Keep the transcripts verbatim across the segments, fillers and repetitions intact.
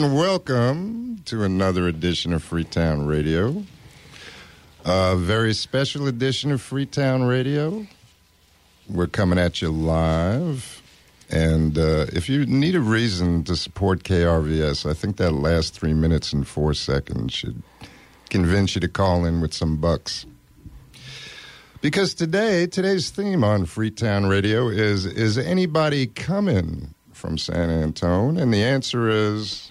and welcome to another edition of Freetown Radio. A very special edition of Freetown Radio. We're coming at you live. And uh, if you need a reason to support K R V S, I think that last three minutes and four seconds should convince you to call in with some bucks. Because today, today's theme on Freetown Radio is, is anybody coming from San Antone? And the answer is,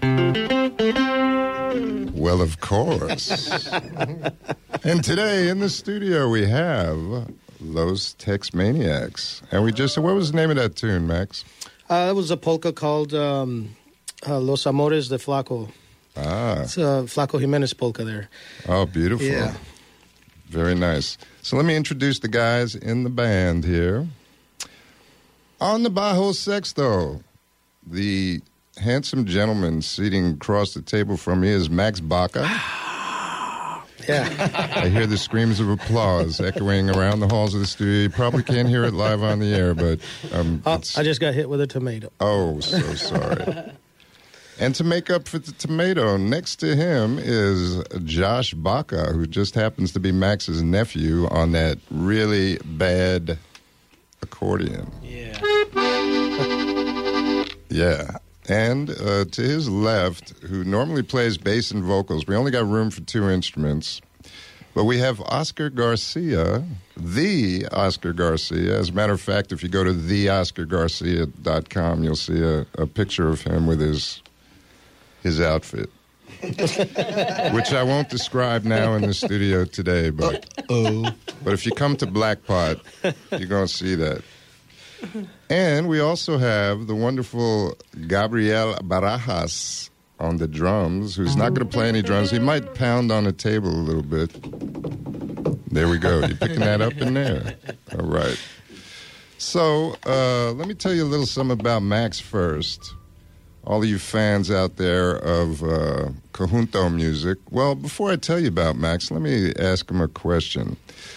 well, of course. And today in the studio we have Los Tex Maniacs. And we just, what was the name of that tune, Max? Uh, it was a polka called um, uh, Los Amores de Flaco. Ah. It's a Flaco Jimenez polka there. Oh, beautiful. Yeah. Very nice. So let me introduce the guys in the band here. On the bajo sexto, the handsome gentleman sitting across the table from me is Max Baca. Yeah. I hear the screams of applause echoing around the halls of the studio. You probably can't hear it live on the air, but... Um, Oh, it's... I just got hit with a tomato. Oh, so sorry. And to make up for the tomato, next to him is Josh Baca, who just happens to be Max's nephew on that really bad accordion. Yeah. Yeah. And uh, to his left, who normally plays bass and vocals, we only got room for two instruments, but we have Oscar Garcia, the Oscar Garcia. As a matter of fact, if you go to the oscar garcia dot com, you'll see a, a picture of him with his his outfit, which I won't describe now in the studio today, but, oh. but if you come to Blackpot, you're going to see that. And we also have the wonderful Gabriel Barajas on the drums, who's not going to play any drums. He might pound on the table a little bit. There we go. You picking that up in there? All right. So uh, let me tell you a little something about Max first. All of you fans out there of uh, conjunto music. Well, before I tell you about Max, let me ask him a question.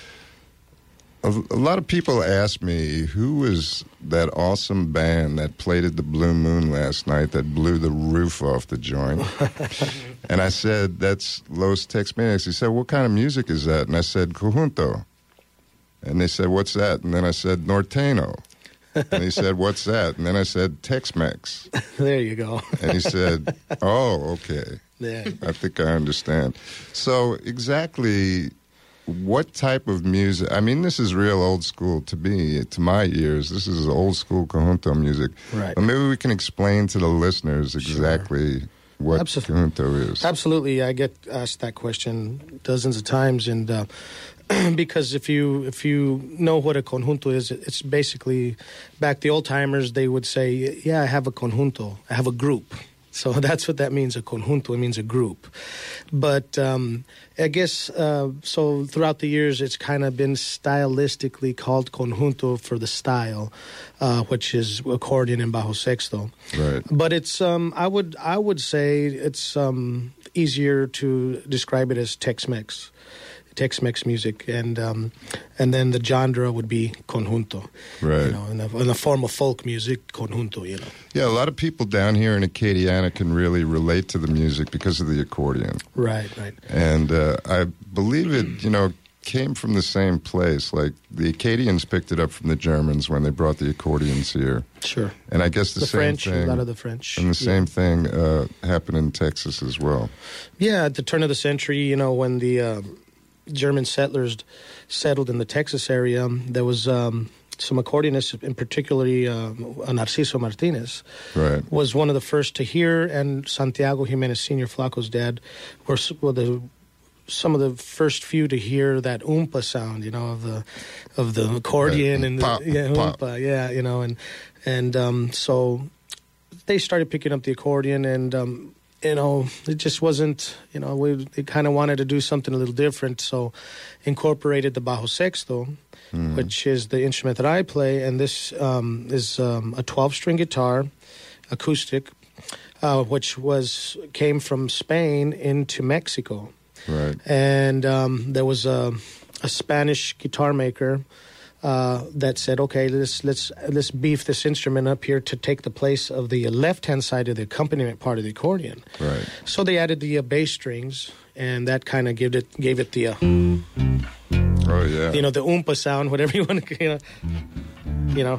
A, a lot of people ask me, who was that awesome band that played at the Blue Moon last night that blew the roof off the joint? And I said, that's Los Tex Maniacs. He said, what kind of music is that? And I said, conjunto. And they said, what's that? And then I said, norteño. And he said, what's that? And then I said, Tex-Mex. There you go. And he said, oh, okay. Yeah. I think I understand. So exactly what type of music? I mean, this is real old school to me, to my ears. This is old school conjunto music. Right. But maybe we can explain to the listeners exactly sure. what Absol- conjunto is. Absolutely. I get asked that question dozens of times, and uh, because if you if you know what a conjunto is, it's basically, back the old timers, they would say, yeah, I have a conjunto, I have a group. So that's what that means, a conjunto. It means a group. But um, I guess, uh, so throughout the years, it's kind of been stylistically called conjunto for the style, uh, which is accordion and bajo sexto. Right. But it's, um, I would I would say it's um, easier to describe it as Tex-Mex. Tex-Mex music, and um, and then the genre would be conjunto, right? You know, in the, in the form of folk music, conjunto. You know. Yeah, a lot of people down here in Acadiana can really relate to the music because of the accordion. Right, right. And uh, I believe it, you know, came from the same place. Like the Acadians picked it up from the Germans when they brought the accordions here. Sure. And I guess the, the same French, thing. a lot of the French, and the yeah. same thing uh, happened in Texas as well. Yeah, at the turn of the century, you know, when the uh, German settlers settled in the Texas area, there was um, some accordionists, in particularly uh, Narciso Martinez, right. was one of the first to hear, and Santiago Jimenez Senior, Flaco's dad, were well, the, some of the first few to hear that oompa sound, you know, of the of the accordion right. and the pop, yeah, pop. oompa, yeah, you know, and and um, so they started picking up the accordion, and um, you know, it just wasn't, you know, we they kind of wanted to do something a little different, so incorporated the bajo sexto, mm. which is the instrument that I play, and this um, is um, a twelve-string guitar, acoustic, uh, which was came from Spain into Mexico. Right. And um, there was a, a Spanish guitar maker uh, that said, okay, let's let's let's beef this instrument up here to take the place of the left-hand side of the accompaniment part of the accordion. Right. So they added the uh, bass strings, and that kind of gave it gave it the uh, oh yeah, you know, the oompa sound, whatever you want to, you know, you know.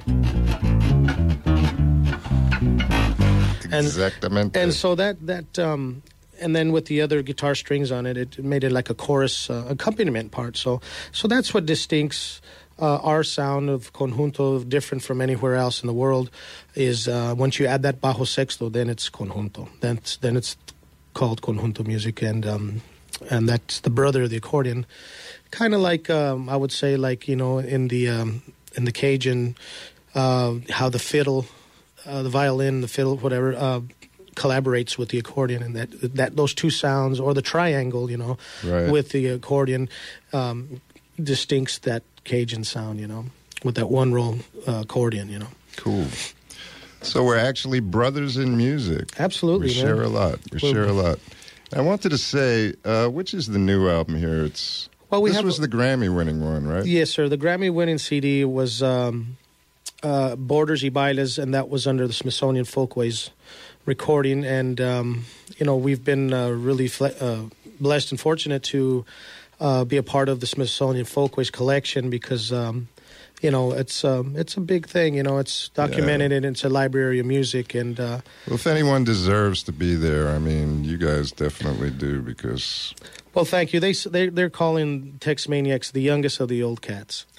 Exactamente. And, and so that that um, and then with the other guitar strings on it, it made it like a chorus uh, accompaniment part. So so that's what distincts uh, our sound of conjunto, different from anywhere else in the world. Is uh, once you add that bajo sexto, then it's conjunto. Then it's, then it's called conjunto music, and um, and that's the brother of the accordion. Kind of like um, I would say, like, you know, in the um, in the Cajun, uh, how the fiddle. Uh, the violin, the fiddle, whatever, uh, collaborates with the accordion, and that that those two sounds, or the triangle, you know, right. with the accordion, um, distincts that Cajun sound, you know, with that one roll uh, accordion, you know. Cool. So we're actually brothers in music. Absolutely, we man. share a lot. We We're, share a lot. I wanted to say, uh, which is the new album here? It's well, we this have was the Grammy-winning one, right? Yes, sir. The Grammy-winning C D was. Um, Uh, Borders y Bailes, and that was under the Smithsonian Folkways recording. And, um, you know, we've been uh, really fle- uh, blessed and fortunate to uh, be a part of the Smithsonian Folkways collection because, um, you know, it's um, it's a big thing. You know, it's documented yeah. and it's a library of music. And uh, well, if anyone deserves to be there, I mean, you guys definitely do because... Well, thank you. They, they, they're calling Tex Maniacs the youngest of the old cats.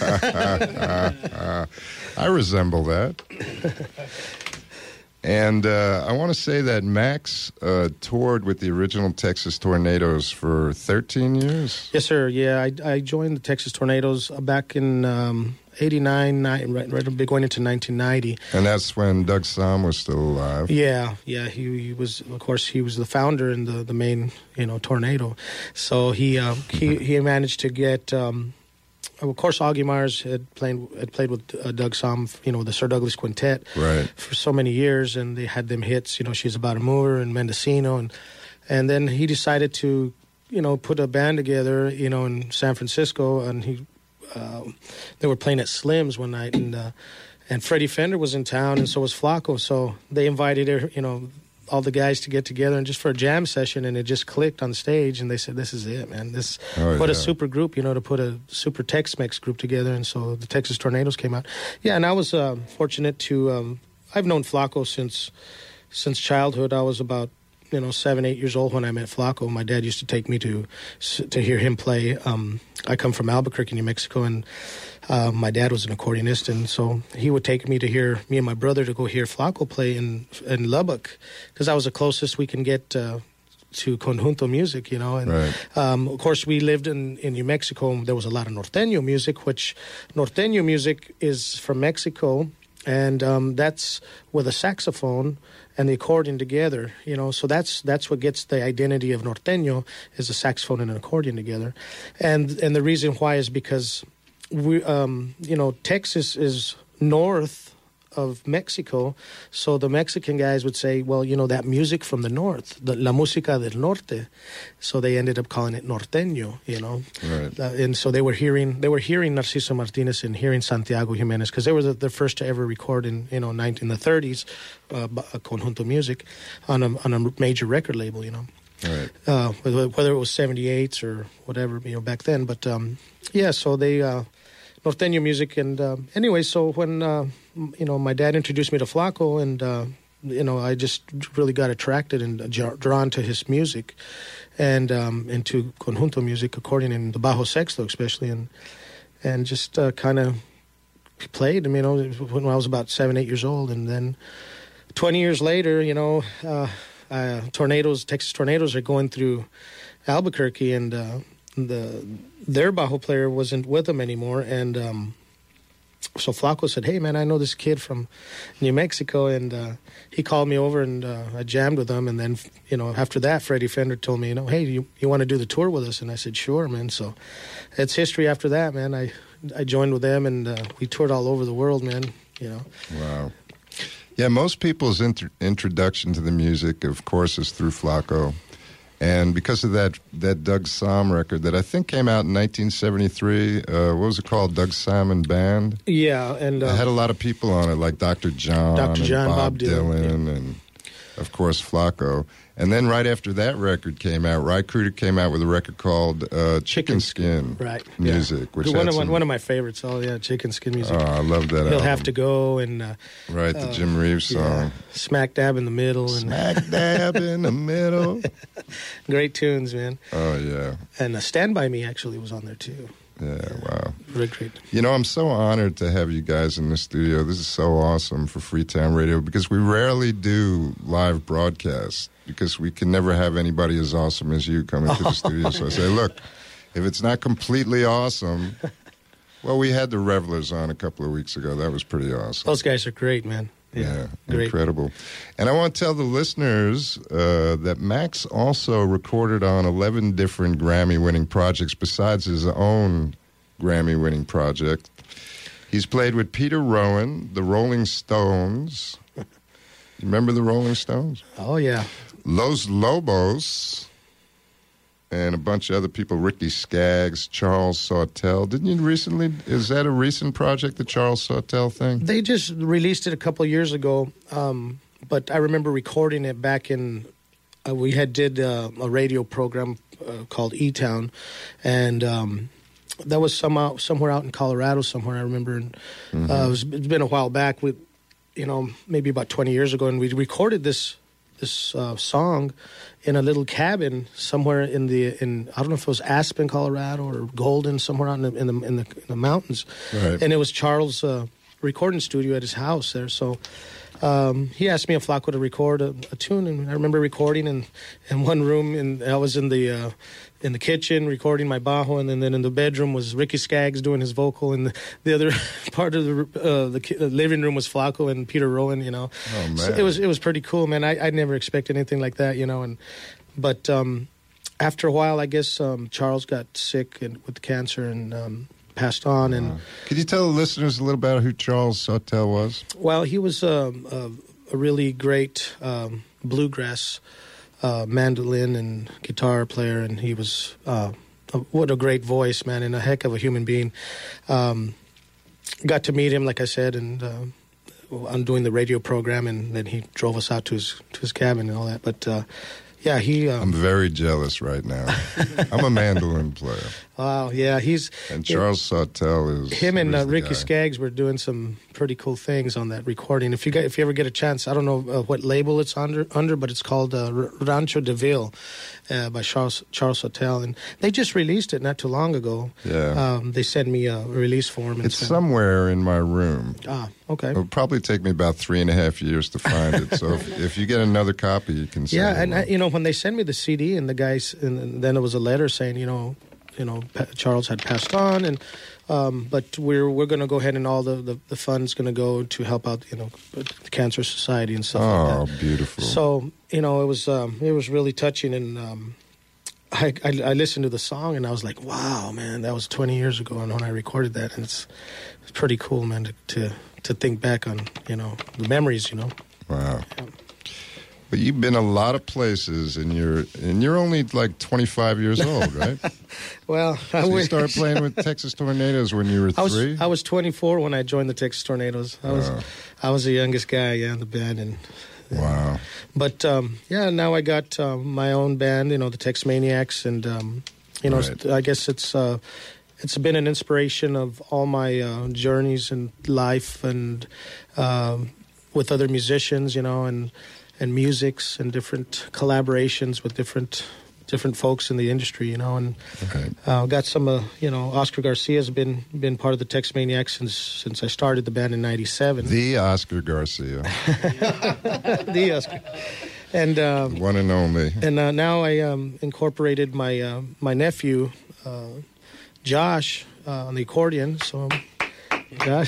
I resemble that. And uh, I want to say that Max uh, toured with the original Texas Tornadoes for thirteen years. Yes, sir. Yeah, I, I joined the Texas Tornadoes back in um, eighty-nine, nine, right, right going into nineteen ninety. And that's when Doug Sahm was still alive. Yeah, yeah. He, he was, of course, he was the founder and the, the main, you know, Tornado. So he uh, he he managed to get. Um, Of course, Augie Myers had played had played with uh, Doug Sahm, you know, the Sir Douglas Quintet, right, for so many years, and they had them hits, you know, She's About a Mover and Mendocino, and and then he decided to, you know, put a band together, you know, in San Francisco, and he uh, they were playing at Slim's one night, and uh, and Freddie Fender was in town, and so was Flacco, so they invited, you know, all the guys to get together and just for a jam session, and it just clicked on stage, and they said, "This is it, man! This oh, what yeah. a super group, you know, to put a super Tex-Mex group together." And so the Texas Tornadoes came out. Yeah, and I was uh, fortunate to. Um, I've known Flacco since since childhood. I was about you know seven, eight years old when I met Flacco. My dad used to take me to to hear him play. Um, I come from Albuquerque, New Mexico, and Uh, my dad was an accordionist, and so he would take me to hear me and my brother to go hear Flacco play in in Lubbock, because that was the closest we can get uh, to conjunto music, you know. And right. um, of course, we lived in, in New Mexico. There was a lot of norteño music, which norteño music is from Mexico, and um, that's with a saxophone and the accordion together, you know. So that's that's what gets the identity of norteño, is a saxophone and an accordion together, and and the reason why is because we, um, you know, Texas is north of Mexico, so the Mexican guys would say, well, you know, that music from the north, the, la música del norte, so they ended up calling it norteño, you know. Right. Uh, and so they were hearing they were hearing Narciso Martinez and hearing Santiago Jimenez, because they were the, the first to ever record in you know in the thirties uh, conjunto music on a on a major record label, you know. Right. Uh, whether it was seventy-eights or whatever, you know, back then. But um, yeah, so they uh, norteño music, and uh, anyway, so when uh, you know my dad introduced me to Flacco, and uh, you know I just really got attracted and drawn to his music, and um, into conjunto music, accordion and the bajo sexto especially, and and just uh, kind of played. I mean, you know, when I was about seven, eight years old, and then twenty years later, you know. Uh, Uh, tornadoes, Texas Tornadoes are going through Albuquerque, and uh, the their bajo player wasn't with them anymore. And um, so Flacco said, "Hey, man, I know this kid from New Mexico," and uh, he called me over, and uh, I jammed with him. And then, you know, after that, Freddie Fender told me, you know, "Hey, you you want to do the tour with us?" And I said, "Sure, man." So it's history after that, man. I I joined with them, and uh, we toured all over the world, man. You know. Wow. Yeah, most people's inter- introduction to the music, of course, is through Flacco. And because of that, that Doug Sahm record that I think came out in nineteen seventy-three, uh, what was it called? Doug Simon Band? Yeah, and uh, it had a lot of people on it, like Doctor John, Doctor John, and Bob, Bob Dylan, Dylan, yeah. and of course Flacco. And then right after that record came out, Ry Cooder came out with a record called uh, Chicken Skin right. Music. Yeah. Which one, had of, some, one of my favorites. Oh, yeah, Chicken Skin Music. Oh, I love that He'll album. Have to Go, and uh, right, the uh, Jim Reeves song. Yeah. Smack Dab in the Middle. And Smack Dab in the Middle. Great tunes, man. Oh, yeah. And uh, Stand By Me actually was on there, too. Yeah, wow. Really great. You know, I'm so honored to have you guys in the studio. This is so awesome for Freetown Radio because we rarely do live broadcasts because we can never have anybody as awesome as you coming to the studio. So I say, look, if it's not completely awesome, well, we had the Revelers on a couple of weeks ago. That was pretty awesome. Those guys are great, man. Yeah, Yeah, great. incredible. And I want to tell the listeners uh, that Max also recorded on eleven different Grammy-winning projects besides his own Grammy-winning project. He's played with Peter Rowan, the Rolling Stones. Remember the Rolling Stones? Oh, yeah. Los Lobos, and a bunch of other people, Ricky Skaggs, Charles Sawtelle. Didn't you recently, is that a recent project, the Charles Sawtelle thing? They just released it a couple of years ago, um, but I remember recording it back in, uh, we had did uh, a radio program uh, called E-Town, and um, that was some out, somewhere out in Colorado somewhere, I remember. And, Mm-hmm. uh, it was, it's been a while back, with, you know, maybe about twenty years ago, and we recorded this this uh, song in a little cabin somewhere in the in I don't know if it was Aspen, Colorado, or Golden, somewhere out in the in the, in the, in the mountains. Right. And it was Charles' uh, recording studio at his house there. So um, he asked me and Flacco to record a, a tune, and I remember recording in, in one room, and I was in the uh, in the kitchen recording my bajo, and then, then in the bedroom was Ricky Skaggs doing his vocal, and the, the other part of the uh, the, ki- the living room was Flacco and Peter Rowan. You know, Oh, man. So it was it was pretty cool, man. I I never expected anything like that, you know, and but um, after a while, I guess um, Charles got sick and with cancer and um, passed on, and Could you tell the listeners a little about who Charles Sawtelle was? well, he was um, a, a really great um, bluegrass uh, mandolin and guitar player, and he was uh, a, what a great voice, man, and a heck of a human being. Um, got to meet him, like I said, and uh, I'm doing the radio program, and then he drove us out to his to his cabin and all that. But uh, yeah, he. Um, I'm very jealous right now. I'm a mandolin player. wow, yeah, he's And Charles Sawtelle is... him and is uh, the Ricky guy. Skaggs were doing some pretty cool things on that recording. If you get, if you ever get a chance, I don't know uh, what label it's under, under, but it's called uh, R- Rancho de Ville uh, by Charles Charles Sawtelle, and they just released it not too long ago. Yeah. Um, they sent me a release form. And It's said- somewhere in my room. Ah, okay. It'll probably take me about three and a half years to find it. So if, if you get another copy, you can send Yeah, it and I, you know, when they sent me the C D, and the guys, and then there was a letter saying, you know, you know, Pa- Charles had passed on, and um, but we're we're going to go ahead, and all the the, the funds going to go to help out, you know, the Cancer Society and stuff like Oh, that. beautiful. So you know, it was um, it was really touching, and um, I, I I listened to the song, and I was like, wow, man, that was twenty years ago, and when I recorded that, and it's it's pretty cool, man, to to, to think back on, you know, the memories, you know. Wow. Yeah. But you've been a lot of places, and you're and you're only like twenty-five years old, right? Well, I So you wish. started playing with Texas Tornadoes when you were I was three? I was twenty-four when I joined the Texas Tornadoes. I was Oh. I was the youngest guy, yeah, in the band, and Wow. but um, yeah, now I got um, my own band, you know, the Tex Maniacs, and um, you know, Right. I guess it's uh, it's been an inspiration of all my uh, journeys in life, and um, with other musicians, you know, and and musics and different collaborations with different different folks in the industry, you know, and Okay. uh, got some, uh, you know, Oscar Garcia's been been part of the Tex Maniacs since since I started the band in ninety-seven. The Oscar Garcia, The Oscar, and uh, one and only. and uh, now I um, incorporated my uh, my nephew uh, Josh uh, on the accordion. So Josh,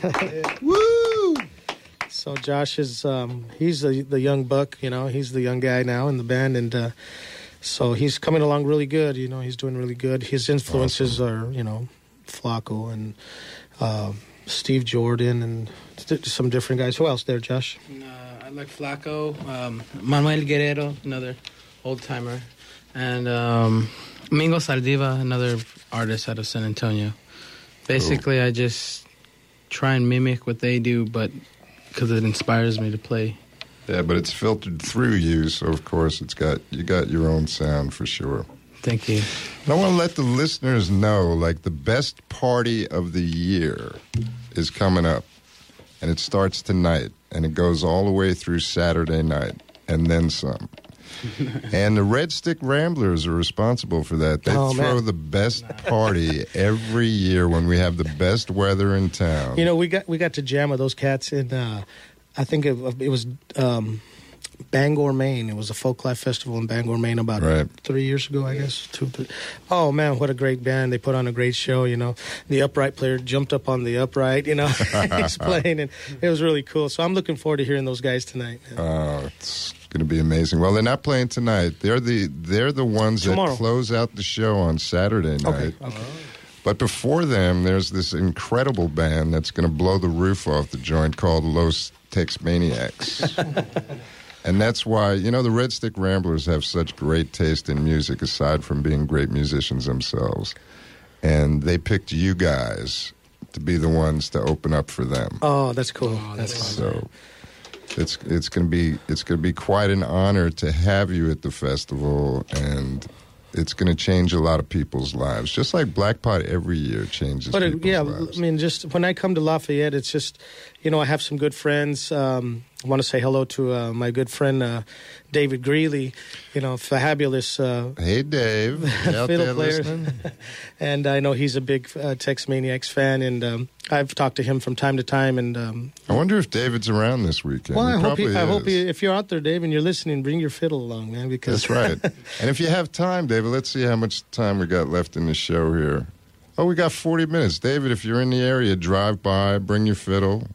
Woo! so Josh is um, he's the the young buck, you know, he's the young guy now in the band, and uh, so he's coming along really good. You know, he's doing really good. His influences are, you know, Flacco and uh, Steve Jordan and th- some different guys. Who else there, Josh? Uh, I like Flacco, um, Manuel Guerrero, another old timer, And um, Mingo Saldiva, another artist out of San Antonio. Basically, cool. I just try and mimic what they do, but because it inspires me to play. Yeah, but it's filtered through you, so of course it's got you got your own sound for sure. Thank you. And I want to let the listeners know, like, the best party of the year is coming up, and it starts tonight, and it goes all the way through Saturday night, and then some. And the Red Stick Ramblers are responsible for that. They oh, throw man. the best party every year when we have the best weather in town. You know, we got we got to jam with those cats in, uh, I think it, it was um, Bangor, Maine. It was a folk life festival in Bangor, Maine about right. three years ago, I guess. Two, three. Oh, man, what a great band. They put on a great show, you know. The upright player jumped up on the upright, you know, he's playing, and it was really cool. So I'm looking forward to hearing those guys tonight. Oh, it's going to be amazing. Well, they're not playing tonight. They're the they're the ones Tomorrow. that close out the show on Saturday night. Okay. okay. But before them, there's this incredible band that's going to blow the roof off the joint called Los Tex-Maniacs. And that's why, you know, the Red Stick Ramblers have such great taste in music, aside from being great musicians themselves. And they picked you guys to be the ones to open up for them. Oh, that's cool. Oh, that's so cool. It's it's gonna be it's gonna be quite an honor to have you at the festival, and it's gonna change a lot of people's lives. Just like Black Pot every year changes but it, people's yeah, lives. I mean, just when I come to Lafayette, it's just, you know, I have some good friends. Um, I want to say hello to uh, my good friend uh, David Greeley, you know, fabulous. Uh, hey, Dave, you out fiddle there player, listening? And I know he's a big uh, Tex-Maniacs fan, and um, I've talked to him from time to time. And um, I wonder if David's around this weekend. well, he I hope probably he, I is. hope he, if you're out there, Dave, and you're listening, bring your fiddle along, man. Because that's right. And if you have time, David, let's see how much time we got left in the show here. Oh, we got forty minutes, David. If you're in the area, drive by, bring your fiddle,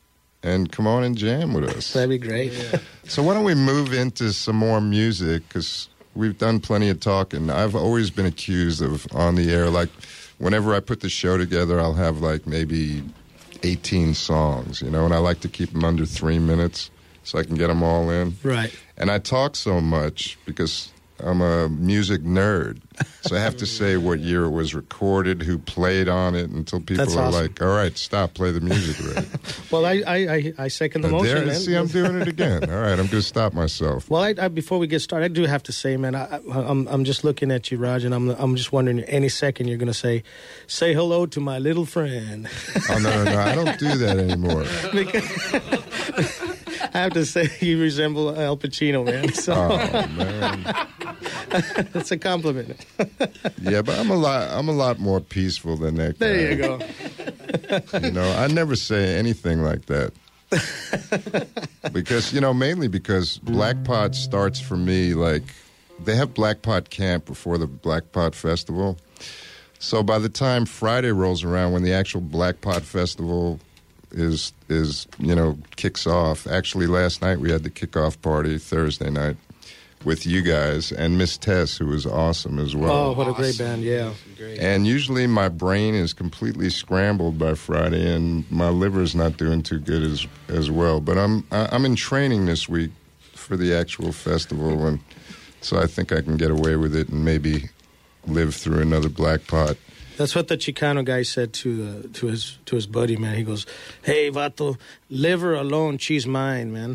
and come on and jam with us. That'd be great. Yeah. So why don't we move into some more music, because we've done plenty of talking. I've always been accused of on the air, like whenever I put the show together, I'll have like maybe eighteen songs, you know, and I like to keep them under three minutes so I can get them all in. Right. And I talk so much because I'm a music nerd, so I have to say what year it was recorded, who played on it, until people That's are awesome. like, all right, stop, play the music already. Well, I, I, I, I second the Uh, motion, there, man. see, I'm doing it again. All right, I'm going to stop myself. Well, I, I, before we get started, I do have to say, man, I, I, I'm I'm just looking at you, Raj, and I'm I'm just wondering, any second you're going to say, say hello to my little friend. Oh, no, no, no, I don't do that anymore. Because I have to say, you resemble Al Pacino, man. So. Oh, man. That's a compliment. Yeah, but I'm a lot I'm a lot more peaceful than that guy. There you go. You know, I never say anything like that. Because, you know, mainly because Black Pot starts for me like, they have Black Pot Camp before the Black Pot Festival. So by the time Friday rolls around, when the actual Black Pot Festival is, is you know, kicks off. Actually, last night we had the kickoff party, Thursday night, with you guys and Miss Tess, who was awesome as well. Oh, what a great band, yeah. Great. And usually my brain is completely scrambled by Friday, and my liver's not doing too good as as well. But I'm I'm in training this week for the actual festival, and so I think I can get away with it and maybe live through another Black Pot. That's what the Chicano guy said to uh, to his to his buddy, man. He goes, "Hey, vato, liver alone, cheese mine, man."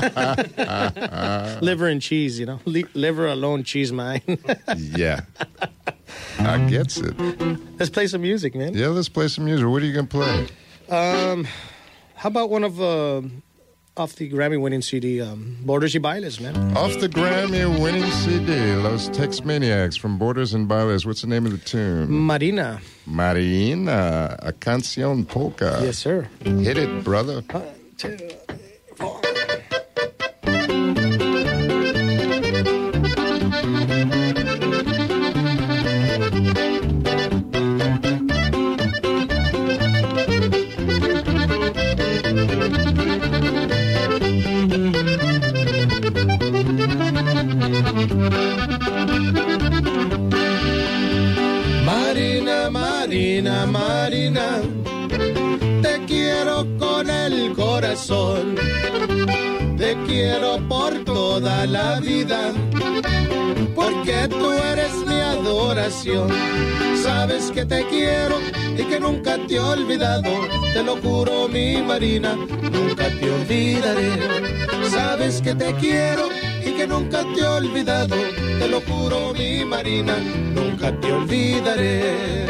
Liver and cheese, you know. Le- liver alone, cheese mine. Yeah, I gets it. Let's play some music, man. Yeah, let's play some music. What are you gonna play? Um, how about one of uh, off the Grammy-winning C D, um, Borders y Bailes, man? Off the Grammy-winning C D, Los Tex-Maniacs from Borders and Bailes. What's the name of the tune? Marina. Marina, a canción polka. Yes, sir. Hit it, brother. One, two, four. Marina, Marina, Marina, te quiero con el corazón, te quiero por todo toda la vida, porque tú eres mi adoración. Sabes que te quiero y que nunca te he olvidado, te lo juro mi Marina, nunca te olvidaré. Sabes que te quiero y que nunca te he olvidado, te lo juro mi Marina, nunca te olvidaré.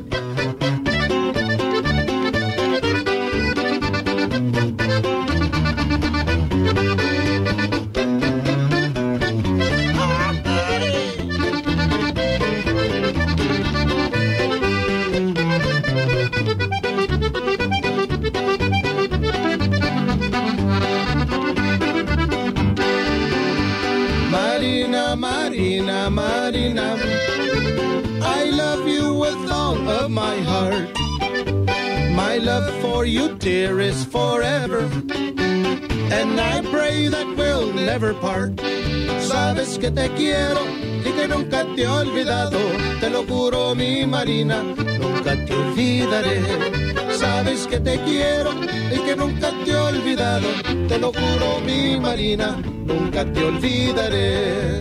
Marina, Marina, I love you with all of my heart. My love for you, dear, is forever, and I pray that we'll never part. Sabes que te quiero y que nunca te he olvidado, te lo juro mi Marina, nunca te olvidaré. Sabes que te quiero y que nunca te he olvidado, te lo juro mi Marina, nunca te olvidaré.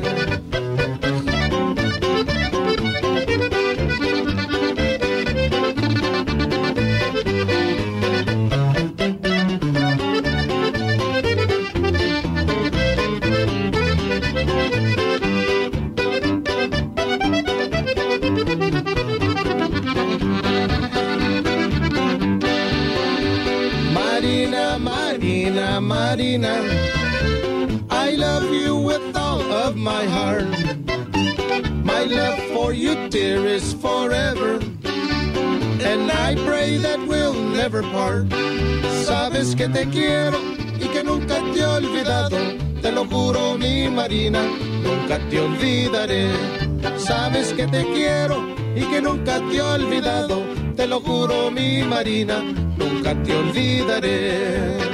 Marina, Marina, I love you with all of my heart. My love for you, dear, is forever, and I pray that we'll never part. Sabes que te quiero y que nunca te he olvidado, te lo juro mi Marina, nunca te olvidaré. Sabes que te quiero y que nunca te he olvidado, te lo juro mi Marina, nunca te olvidaré.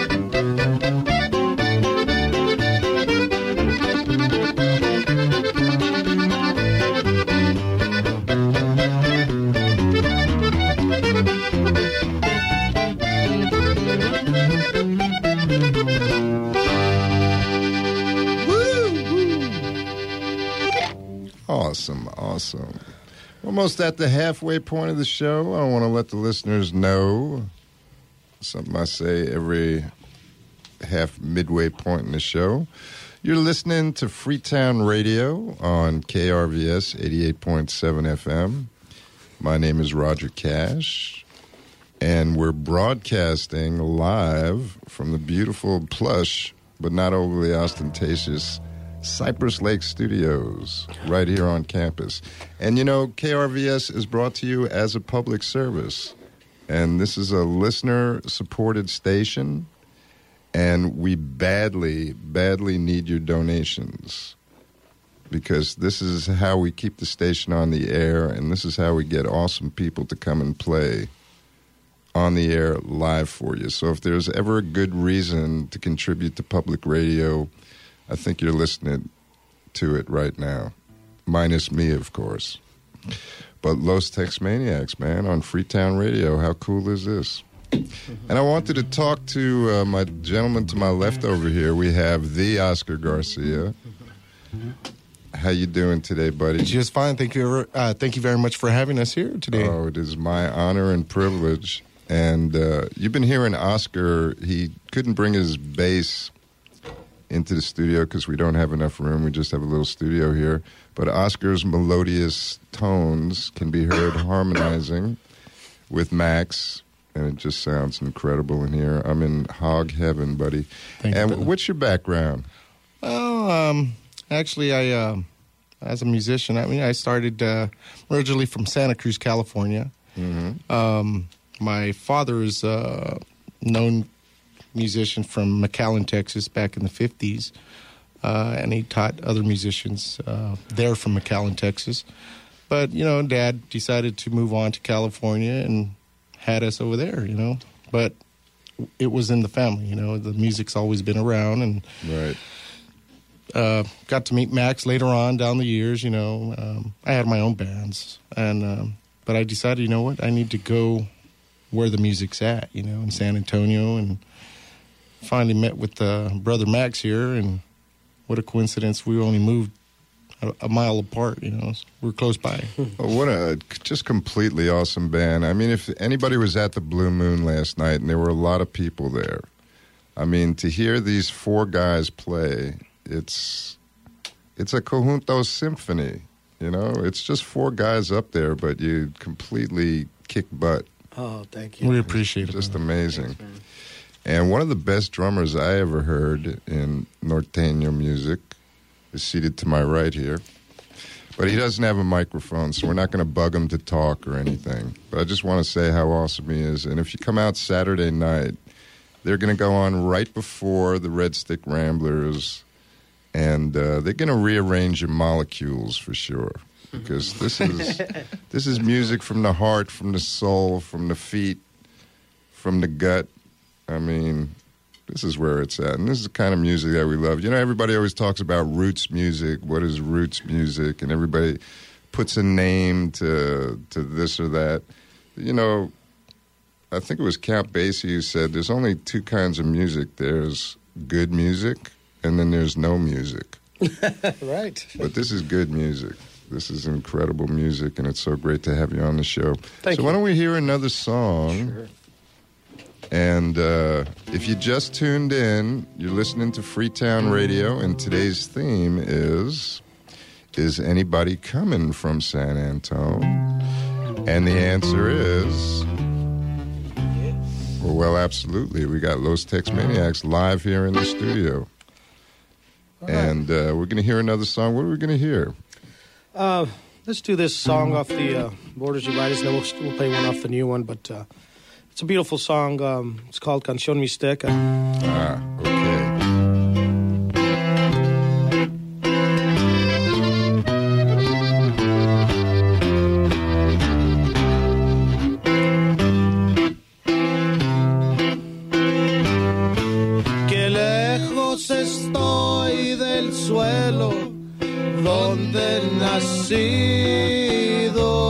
Awesome, awesome. Almost at the halfway point of the show. I want to let the listeners know something I say every half midway point in the show. You're listening to Freetown Radio on K R V S eighty-eight point seven F M. My name is Roger Cash, and we're broadcasting live from the beautiful, plush, but not overly ostentatious Cypress Lake Studios right here on campus. And, you know, K R V S is brought to you as a public service. And this is a listener-supported station, and we badly, badly need your donations, because this is how we keep the station on the air, and this is how we get awesome people to come and play on the air live for you. So if there's ever a good reason to contribute to public radio, I think you're listening to it right now. Minus me, of course. But Los Tex Maniacs, man, on Freetown Radio. How cool is this? And I wanted to talk to uh, my gentleman to my left over here. We have the Oscar Garcia. How you doing today, buddy? Just fine. Thank you. Uh, thank you very much for having us here today. Oh, it is my honor and privilege. And uh, you've been hearing Oscar. He couldn't bring his bass into the studio because we don't have enough room. We just have a little studio here. But Oscar's melodious tones can be heard harmonizing with Max, and it just sounds incredible in here. I'm in hog heaven, buddy. Thank and you, what's your background? Well, um, actually, I, uh, as a musician, I mean, I started uh, originally from Santa Cruz, California. Mm-hmm. Um, my father is a known musician from McAllen, Texas, back in the fifties, uh, and he taught other musicians uh, there from McAllen, Texas. But, you know, Dad decided to move on to California and had us over there, you know. But it was in the family, you know. The music's always been around, and Right. uh, got to meet Max later on down the years, you know. Um, I had my own bands, and um, but I decided, you know what, I need to go where the music's at, you know, in San Antonio, and finally met with uh, Brother Max here, and what a coincidence. We only moved a, a mile apart, you know. So we're close by. Oh, what a just completely awesome band. I mean, if anybody was at the Blue Moon last night, and there were a lot of people there, I mean, to hear these four guys play, it's it's a conjunto symphony, you know? It's just four guys up there, but you completely kick butt. Oh, thank you. We appreciate it. Just amazing. Thanks, and one of the best drummers I ever heard in norteño music is seated to my right here. But he doesn't have a microphone, so we're not going to bug him to talk or anything. But I just want to say how awesome he is. And if you come out Saturday night, they're going to go on right before the Red Stick Ramblers, and uh, they're going to rearrange your molecules for sure. Because this is this is music from the heart, from the soul, from the feet, from the gut. I mean, this is where it's at. And this is the kind of music that we love. You know, everybody always talks about roots music. What is roots music? And everybody puts a name to to this or that. You know, I think it was Count Basie who said there's only two kinds of music. There's good music, and then there's no music. Right. But this is good music. This is incredible music, and it's so great to have you on the show. Thank so you. why don't we hear another song? Sure. And uh, if you just tuned in, you're listening to Freetown Radio, and today's theme is, is anybody coming from San Antone? And the answer is, well, well, absolutely. We got Los Tex Maniacs live here in the studio. All right. And uh, we're going to hear another song. What are we going to hear? Uh, let's do this song off the uh, Borders United, and then we'll, we'll play one off the new one. But uh, it's a beautiful song. Um, it's called Canción Mixteca. Ah, okay. Qué lejos estoy del suelo donde he nacido.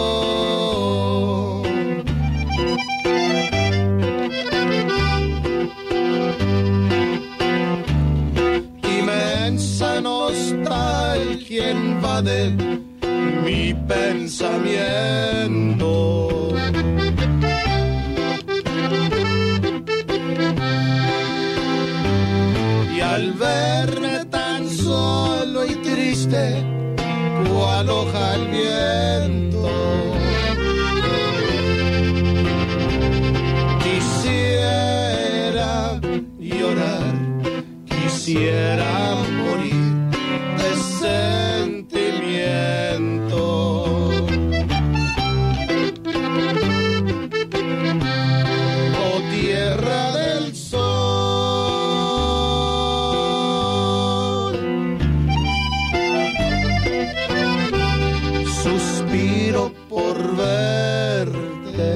Inmensa nostalgia invade mi pensamiento. Y al verme tan solo y triste, cual hoja al viento, quisiera llorar, quisiera morir de sentimiento. Oh tierra del sol, suspiro por verte,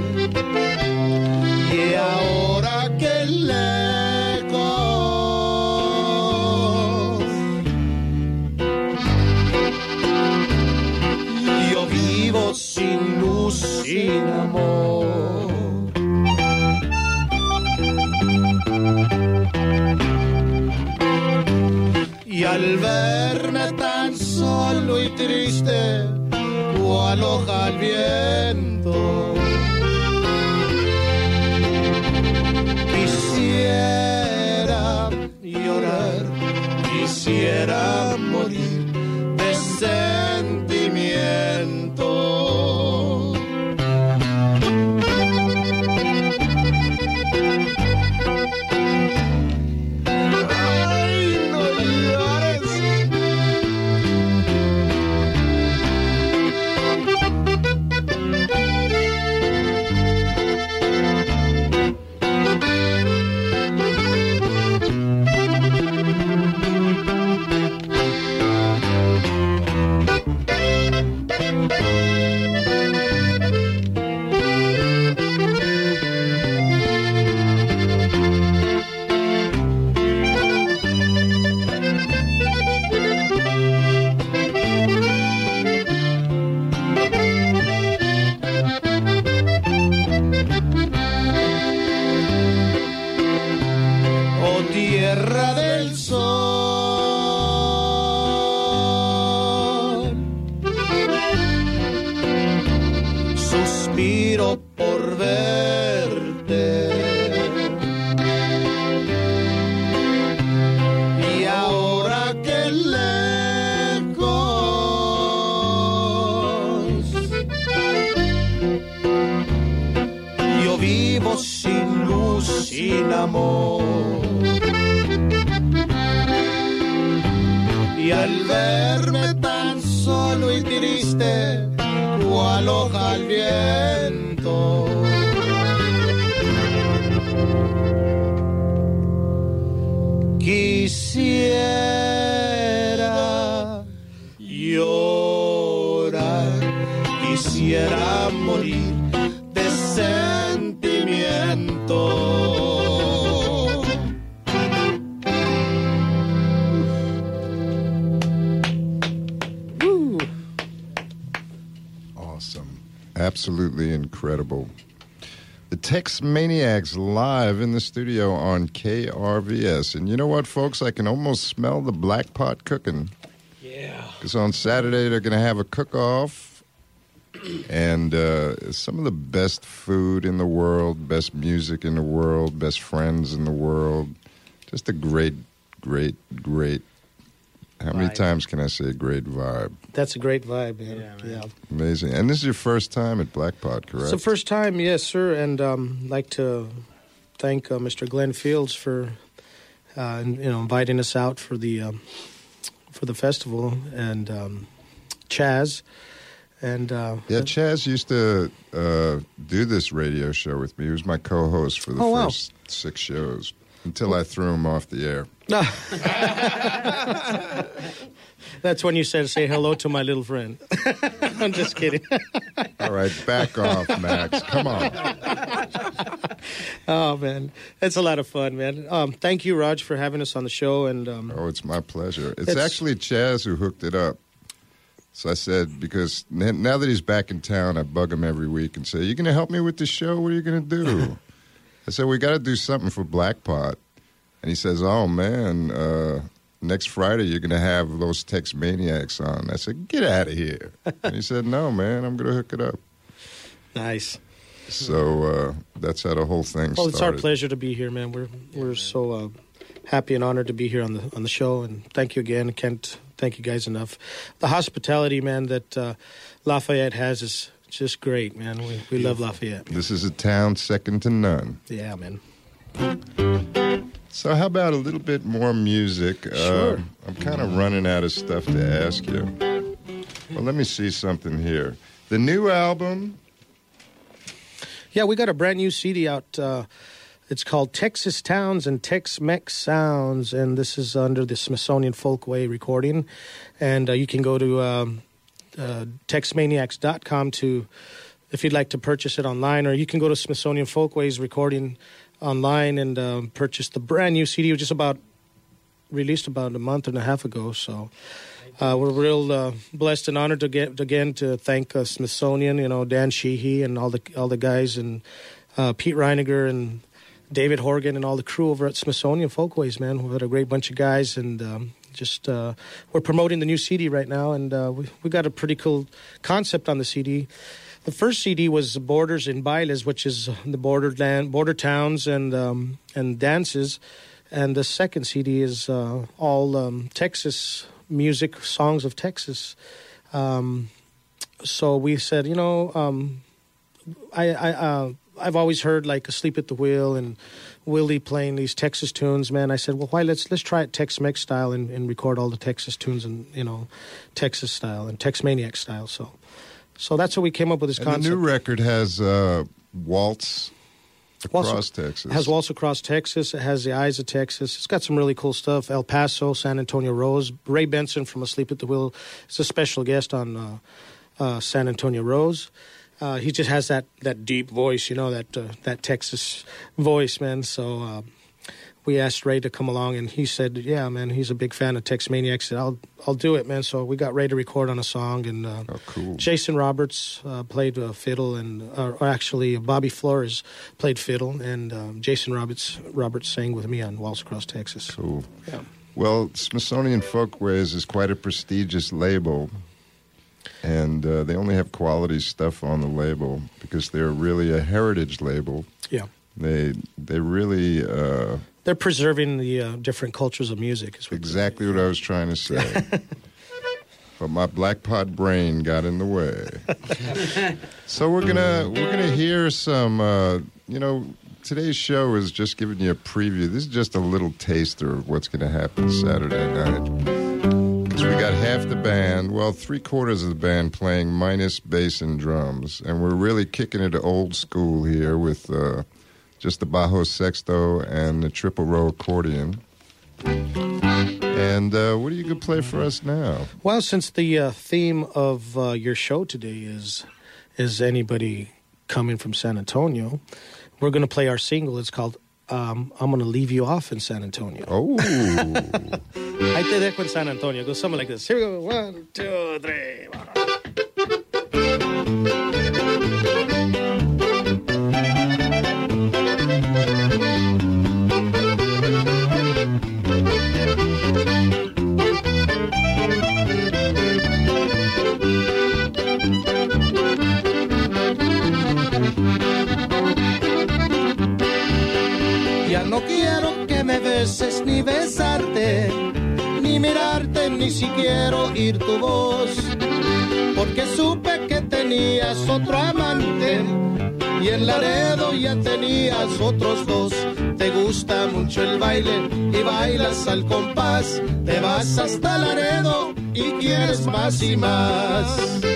y ahora que lejos yo vivo sin luz, sin amor. Y al verme tan solo y triste, cual hoja al viento, quisiera llorar, quisiera morir de sentimiento. Ay, no llores. Oh tierra del sol, al verme tan solo y triste, cual hoja al viento. Quisiera llorar, quisiera morir de sentimiento. Woo. Awesome. Absolutely incredible. The Tex Maniacs live in the studio on K R V S. And you know what, folks? I can almost smell the black pot cooking. Yeah. Because on Saturday they're going to have a cook-off. And uh, some of the best food in the world, best music in the world, best friends in the world. Just a great, great, great. How many Vibe. times can I say great vibe? That's a great vibe, man. Yeah, man. Yeah. Amazing. And this is your first time at Black Pot, correct? It's the first time, yes, sir. And um, I'd like to thank uh, Mister Glenn Fields for, uh, you know, inviting us out for the um, for the festival, and um, Chaz, and uh, Yeah, Chaz used to uh, do this radio show with me. He was my co-host for the Oh, wow. first six shows until I threw him off the air. That's when you said, "Say hello to my little friend." I'm just kidding. All right, back off, Max. Come on. Oh man, that's a lot of fun, man. Um, thank you, Raj, for having us on the show. And um, Oh, it's my pleasure. It's, It's- actually Chaz who hooked it up. So I said, because n- now that he's back in town, I bug him every week and say, "You going to help me with the show? What are you going to do?" I said, "We got to do something for Black Pot." And he says, "Oh, man, uh, next Friday you're going to have those Tex Maniacs on." I said, "Get out of here." And he said, "No, man, I'm going to hook it up." nice. So uh, that's how the whole thing Well, started. it's our pleasure to be here, man. We're we're so uh, happy and honored to be here on the on the show. And thank you again. Can't thank you guys enough. The hospitality, man, that uh, Lafayette has is just great, man. We we love Lafayette. This is a town second to none. Yeah, man. So how about a little bit more music? Sure. Uh, I'm kind of running out of stuff to ask you. Well, let me see something here. The new album, Yeah, we got a brand new C D out. Uh, it's called Texas Towns and Tex-Mex Sounds, and this is under the Smithsonian Folkway recording. And uh, you can go to um, uh, tex maniacs dot com to, if you'd like to purchase it online, or you can go to Smithsonian Folkway's recording online and um, purchase the brand new C D, which is about released about a month and a half ago. So uh, we're real uh, blessed and honored to get again to thank uh, Smithsonian, you know, Dan Sheehy and all the all the guys, and uh, Pete Reiniger and David Horgan and all the crew over at Smithsonian Folkways. Man, we've had a great bunch of guys, and um, just uh, we're promoting the new C D right now, and uh, we we got a pretty cool concept on the C D. The first C D was Borders and Bailes, which is the borderland, border towns and um, and dances. And the second C D is uh, all um, Texas music, songs of Texas. Um, so we said, you know, um, I, I, uh, I've always heard like Asleep at the Wheel and Willie playing these Texas tunes, man. I said, well, why let's let's try it Tex-Mex style and, and record all the Texas tunes and, you know, Texas style and Tex-Maniac style. So. So that's how we came up with this and concept. the new record has uh, Waltz across Waltz- Texas. It has Waltz Across Texas. It has The Eyes of Texas. It's got some really cool stuff. El Paso, San Antonio Rose. Ray Benson from Asleep at the Wheel is a special guest on uh, uh, San Antonio Rose. Uh, he just has that, that deep voice, you know, that uh, that Texas voice, man. So uh, we asked Ray to come along, and he said, yeah, man, he's a big fan of Tex Maniacs. Said, I'll, I'll do it, man. So we got Ray to record on a song, and uh, Oh, cool. Jason Roberts uh, played uh, fiddle, and uh, or actually Bobby Flores played fiddle, and um, Jason Roberts Roberts sang with me on Waltz Across Texas. Cool. Yeah. Well, Smithsonian Folkways is quite a prestigious label, and uh, they only have quality stuff on the label because they're really a heritage label. Yeah. They they really uh, They're preserving the uh, different cultures of music. Is what exactly what I was trying to say. But my black pot brain got in the way. So we're gonna we're gonna hear some. Uh, you know, today's show is just giving you a preview. This is just a little taster of what's gonna happen Saturday night. Because we got half the band, well, three quarters of the band playing minus bass and drums. And we're really kicking it old school here with uh, just the bajo sexto and the triple row accordion. And uh, what are you going to play for us now? Well, since the uh, theme of uh, your show today is is anybody coming from San Antonio, we're going to play our single. It's called um, I'm Going to Leave You Off in San Antonio. Oh. Ahí te dejo en San Antonio. It goes something like this. Here we go. One, two, three. Ya no quiero que me beses ni besarte, ni mirarte, ni siquiera oír tu voz, porque supe que tenías otro amante y en Laredo ya tenías otros dos. Te gusta mucho el baile y bailas al compás, te vas hasta Laredo y quieres más y más.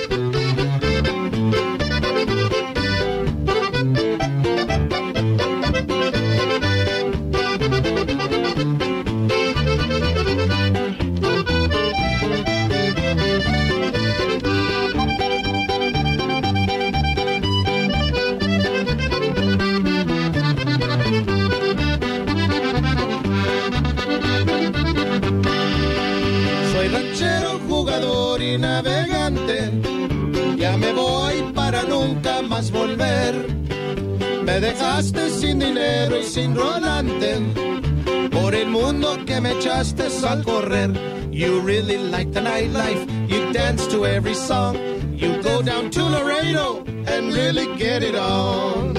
Navegante, ya me voy para nunca más volver. Me dejaste sin dinero y sin rolante, por el mundo que me echaste al correr. You really like the nightlife, you dance to every song, you go down to Laredo and really get it on.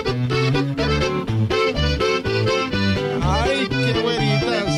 Ay, qué güeritas.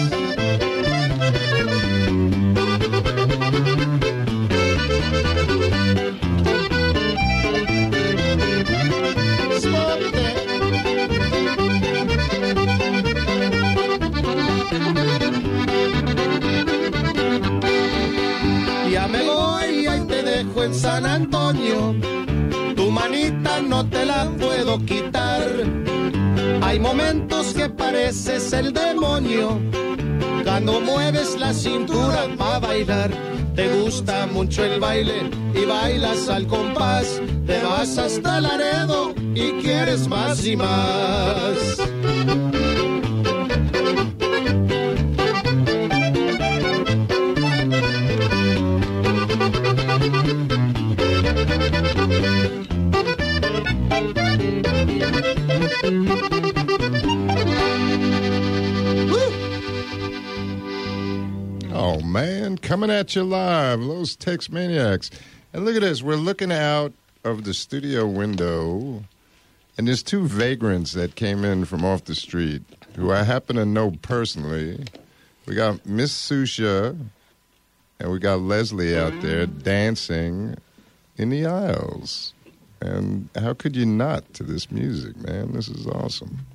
Ya me voy, ahí te dejo en San Antonio, tu manita no te la puedo quitar. Hay momentos que pareces el demonio, cuando mueves la cintura para bailar. Te gusta mucho el baile y bailas al compás, te vas hasta Laredo y quieres más y más. Oh, man, coming at you live, Los Tex Maniacs. And look at this. We're looking out of the studio window, and there's two vagrants that came in from off the street, who I happen to know personally. We got Miss Susha, and we got Leslie out there dancing in the aisles. And how could you not to this music, man? This is awesome.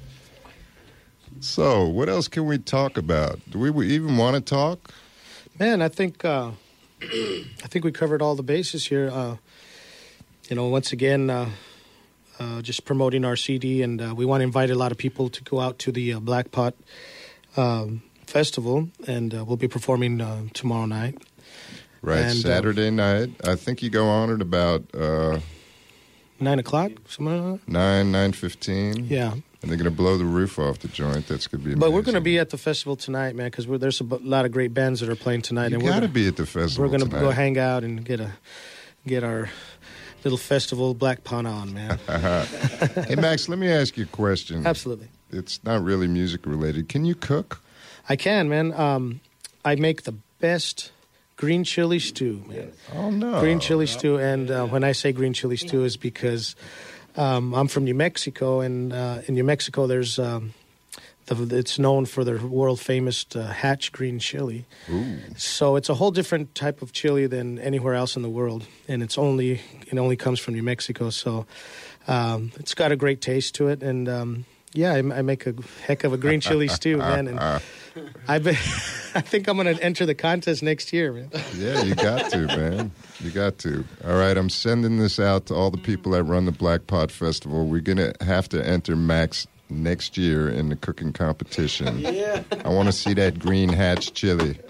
So, what else can we talk about? Do we even want to talk? Man, I think uh, I think we covered all the bases here. Uh, you know, once again, uh, uh, just promoting our C D, and uh, we want to invite a lot of people to go out to the uh, Black Pot um, Festival, and uh, we'll be performing uh, tomorrow night. Right, and, Saturday uh, night. I think you go on at about uh, nine o'clock, something like that. Nine, nine fifteen. Yeah. And they're going to blow the roof off the joint. That's going to be amazing. But we're going to be at the festival tonight, man, because there's a b- lot of great bands that are playing tonight. You and got to be at the festival We're going to tonight. go hang out and get a get our little festival Black Pot on, man. Hey, Max, let me ask you a question. Absolutely. It's not really music related. Can you cook? I can, man. Um, I make the best green chili stew, man. Oh, no. Green chili stew. And uh, when I say green chili stew is because... Um, I'm from New Mexico, and uh, in New Mexico, there's um, the, it's known for their world famous uh, Hatch green chili. Ooh. So it's a whole different type of chili than anywhere else in the world, and it's only it only comes from New Mexico. So um, it's got a great taste to it, and um, yeah, I, I make a heck of a green chili stew, man. And I've been I think I'm going to enter the contest next year, man. Yeah, you got to, man. You got to. All right, I'm sending this out to all the people that run the Black Pot Festival. We're going to have to enter Max next year in the cooking competition. Yeah. I want to see that green hatch chili.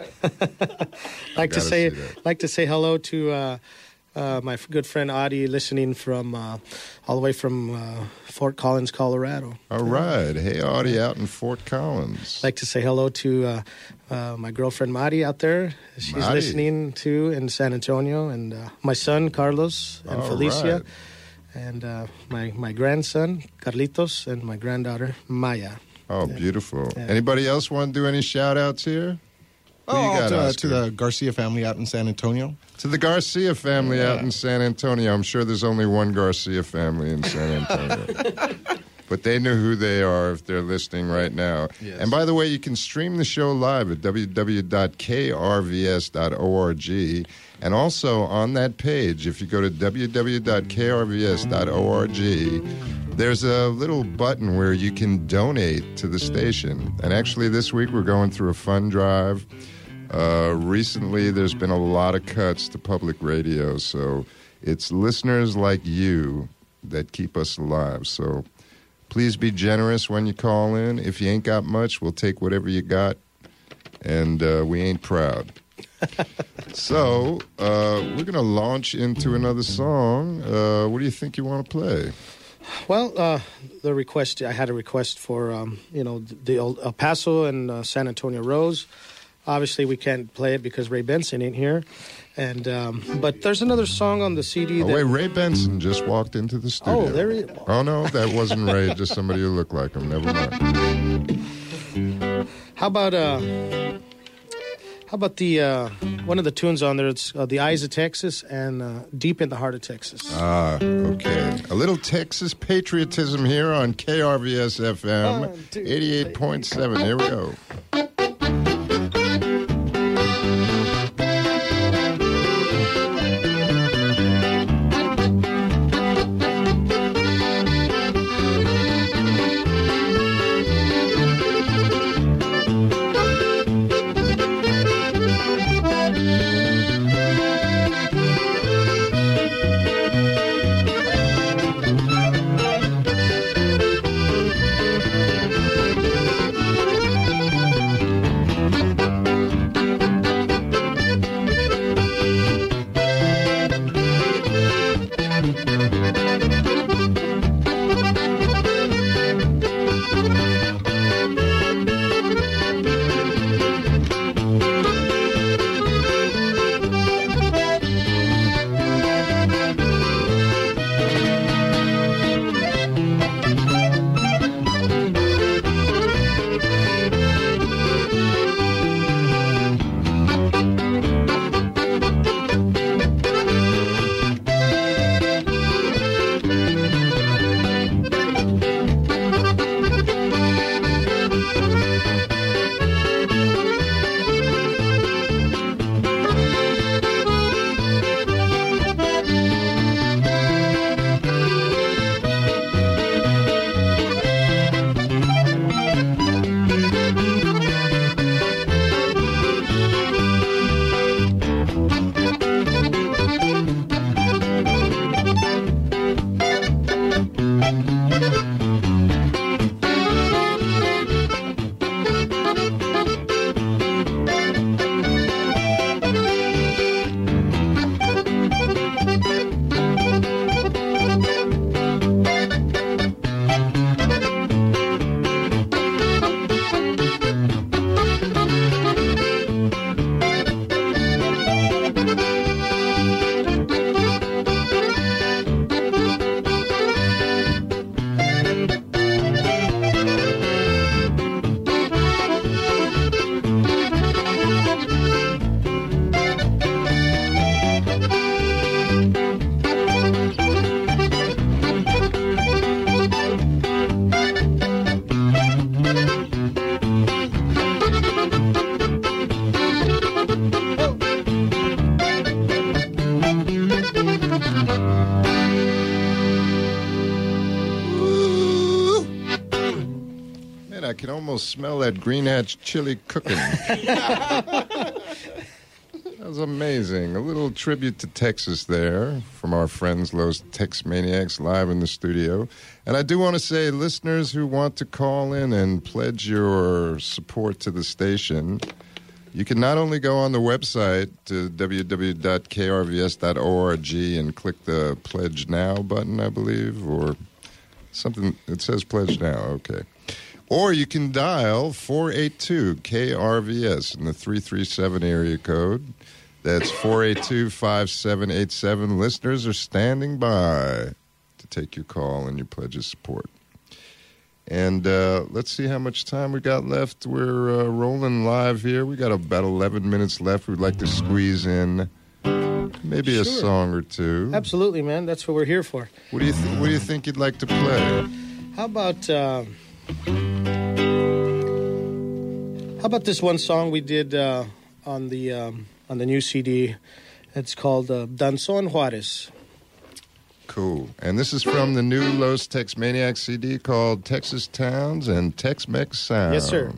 like to Gotta say, see that. like to say hello to uh, uh, my f- good friend Adi, listening from uh, all the way from uh, Fort Collins, Colorado. All right. Hey, Audie out in Fort Collins. Like to say hello to uh, uh, my girlfriend Madi out there. She's Madi. listening too in San Antonio, and uh, my son Carlos and All Felicia, right. and uh, my my grandson Carlitos, and my granddaughter Maya. Oh, beautiful. Yeah. Anybody else want to do any shout-outs here? Who you Oh, got, to, Oscar? to the Garcia family out in San Antonio. To the Garcia family Yeah. out in San Antonio. I'm sure there's only one Garcia family in San Antonio. But they know who they are if they're listening right now. Yes. And by the way, you can stream the show live at w w w dot k r v s dot org. And also on that page, if you go to w w w dot k r v s dot org, there's a little button where you can donate to the station. And actually this week we're going through a fund drive. Uh, recently, there's been a lot of cuts to public radio, so it's listeners like you that keep us alive. So please be generous when you call in. If you ain't got much, we'll take whatever you got, and uh, we ain't proud. So uh, we're going to launch into another song. Uh, what do you think you want to play? Well, uh, the request I had a request for um, you know the old El Paso and uh, San Antonio Rose. Obviously, we can't play it because Ray Benson ain't here, and um, but there's another song on the C D. Oh, that, wait, Ray Benson just walked into the studio. Oh, there he. Oh, no, that wasn't Ray, just somebody who looked like him. Never mind. How about uh, how about the uh, one of the tunes on there? It's uh, The Eyes of Texas and uh, Deep in the Heart of Texas. Ah, okay. A little Texas patriotism here on K R V S F M One, two, eighty-eight point seven. Here we go. smell that Green Hatch chili cooking. That was amazing. A little tribute to Texas there from our friends, Los Tex Maniacs, live in the studio. And I do want to say, listeners who want to call in and pledge your support to the station, you can not only go on the website to w w w dot k r v s dot org and click the Pledge Now button, I believe, or something. It says Pledge Now, okay. Or you can dial four eight two K R V S in the three three seven area code. That's four eight two, five seven eight seven. Listeners are standing by to take your call and your pledge of support. And uh, let's see how much time we got left. We're uh, rolling live here. We got about eleven minutes left. We'd like to squeeze in maybe Sure. a song or two. Absolutely, man. That's what we're here for. What do you th- What do you think you'd like to play? How about uh, how about this one song we did uh, on the um, on the new C D? It's called uh, Danzón Juárez. Cool. And this is from the new Los Tex Maniacs C D called Texas Towns and Tex-Mex Sounds. Yes, sir.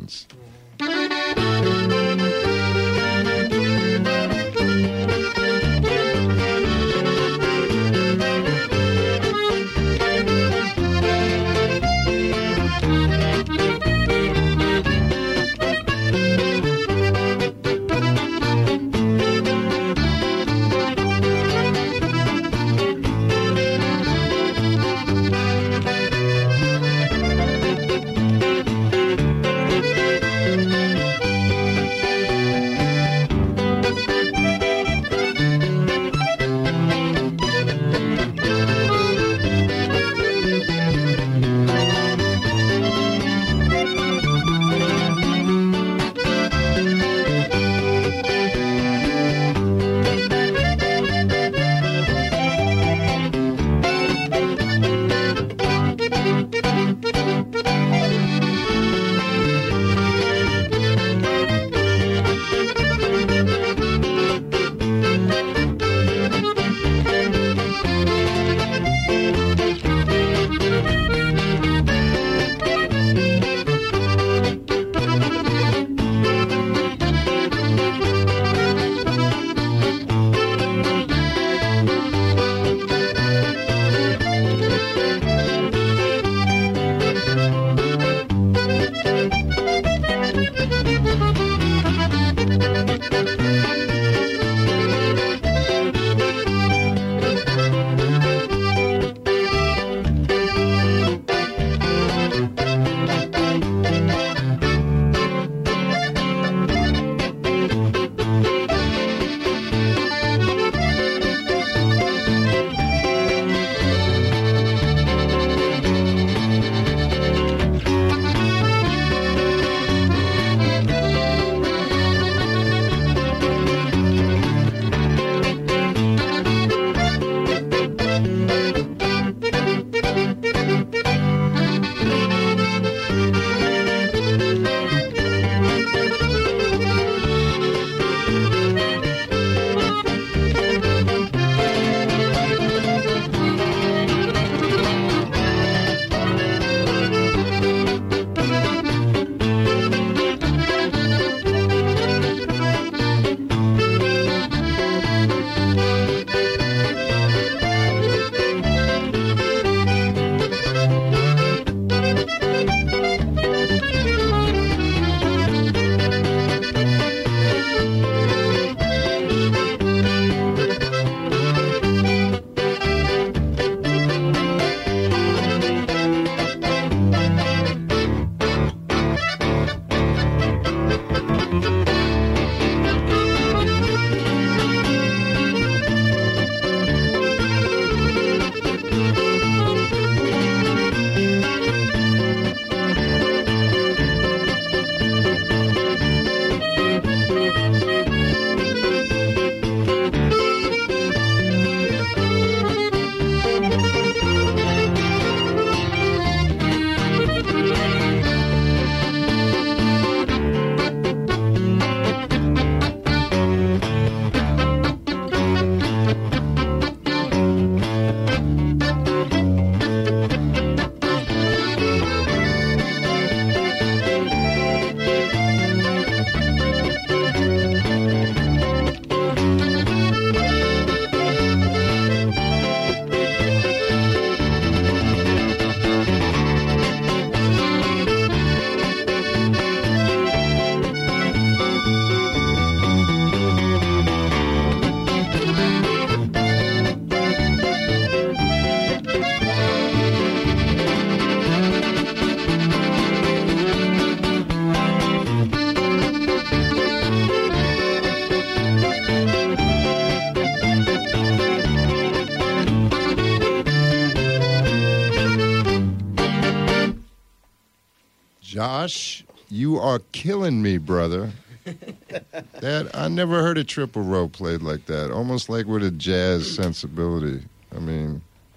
Josh, you are killing me, brother. That I never heard a triple row played like that. Almost like with a jazz sensibility. I mean,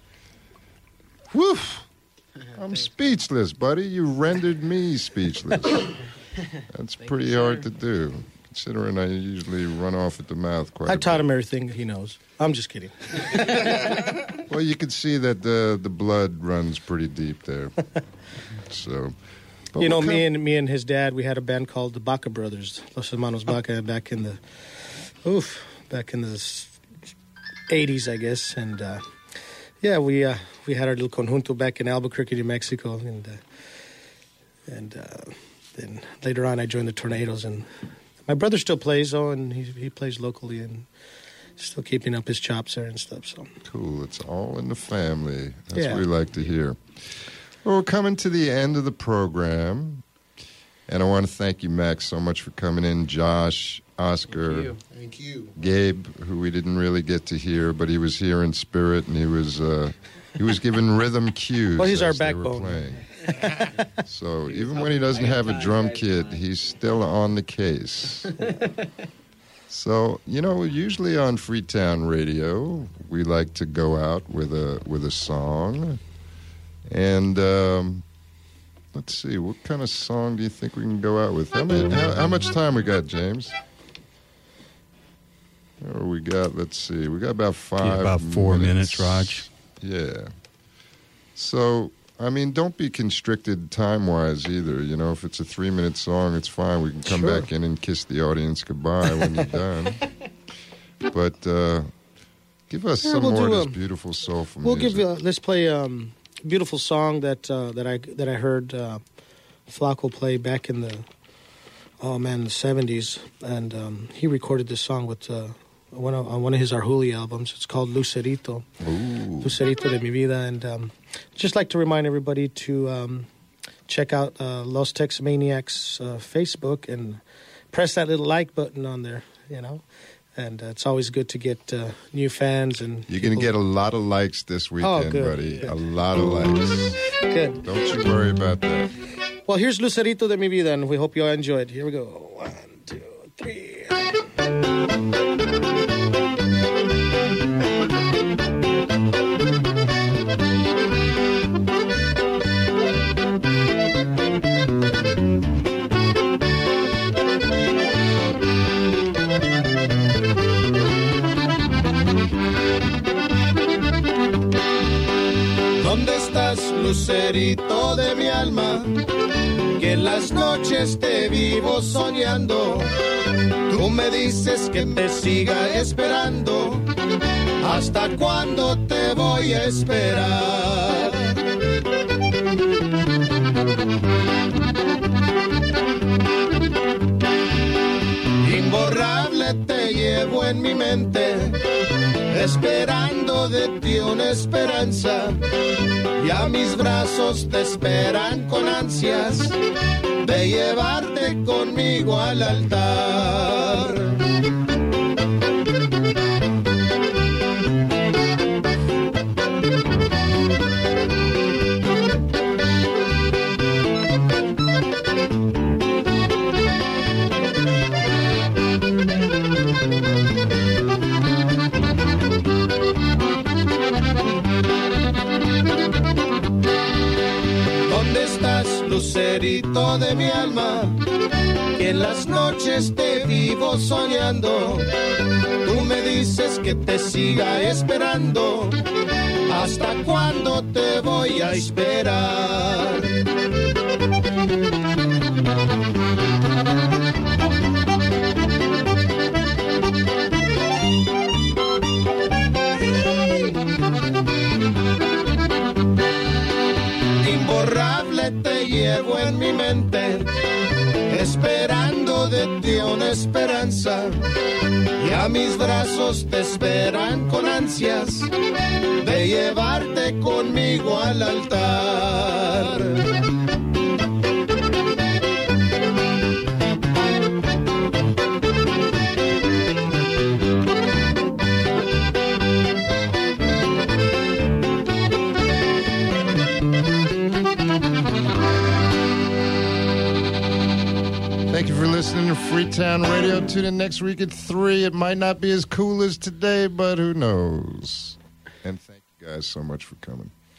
woof. I'm speechless, buddy. You rendered me speechless. That's pretty hard to do, considering I usually run off at the mouth quite I a taught bit. him everything he knows. I'm just kidding. Well, you can see that the the blood runs pretty deep there. So, but You know, what me kind- and me and his dad, we had a band called the Baca Brothers, Los Hermanos Baca, back in the, oof, back in the eighties, I guess. And uh, yeah, we uh, we had our little conjunto back in Albuquerque, New Mexico, and uh, and uh, then later on, I joined the Tornadoes. And my brother still plays, though, and he he plays locally and still keeping up his chops there and stuff. So Cool. It's all in the family. That's Yeah. what we like to hear. Well, we're coming to the end of the program. And I want to thank you, Max, so much for coming in. Josh, Oscar, Thank you. Gabe, who we didn't really get to hear, but he was here in spirit, and he was uh, he was giving rhythm cues. Well, he's our as they were backbone. playing. So even when he doesn't have a drum kit, he's still on the case. So, you know, usually on Freetown Radio, we like to go out with a with a song. And um, let's see, what kind of song do you think we can go out with? How, many, how, how much time we got, James? Or we got, let's see, we got about five Yeah, about four minutes, Raj. Yeah. So, I mean, don't be constricted time-wise either. You know, if it's a three-minute song, it's fine. We can come Sure. back in and kiss the audience goodbye when you're done. But uh, give us Yeah, some we'll more of do, this um, beautiful soulful we'll music. give you. Let's play um, a beautiful song that uh, that I that I heard uh, Flaco play back in the oh man the seventies, and um, he recorded this song with uh, one of, on one of his Arjuli albums. It's called Lucerito. Ooh. Lucerito de mi vida, and um, just like to remind everybody to um, check out uh, Los Tex Maniacs uh, Facebook and press that little like button on there. You know, and uh, it's always good to get uh, new fans and You're going to people- get a lot of likes this weekend, good, buddy. good. A lot of likes. good. Don't you worry about that. Well, here's Lucerito de mi vida, and we hope you all enjoyed. Here we go. One, two, three. ¿Dónde estás, lucerito de mi alma? Que en las noches te vivo soñando. Tú me dices que te siga esperando. ¿Hasta cuándo te voy a esperar? Imborrable te llevo en mi mente, esperando de ti una esperanza. Ya mis brazos te esperan con ansias de llevarte conmigo al altar. ¿Dónde estás, lucerito de mi alma? Que en las noches te vivo soñando. Tú me dices que te siga esperando. ¿Hasta cuándo te voy a esperar? Imborrable te llevo en mi mente, esperando de ti una esperanza. Ya mis brazos te esperan con ansias de llevarte conmigo al altar. Thank you for listening to Freetown Radio. Tune in next week at three. It might not be as cool as today, but who knows? And thank you guys so much for coming.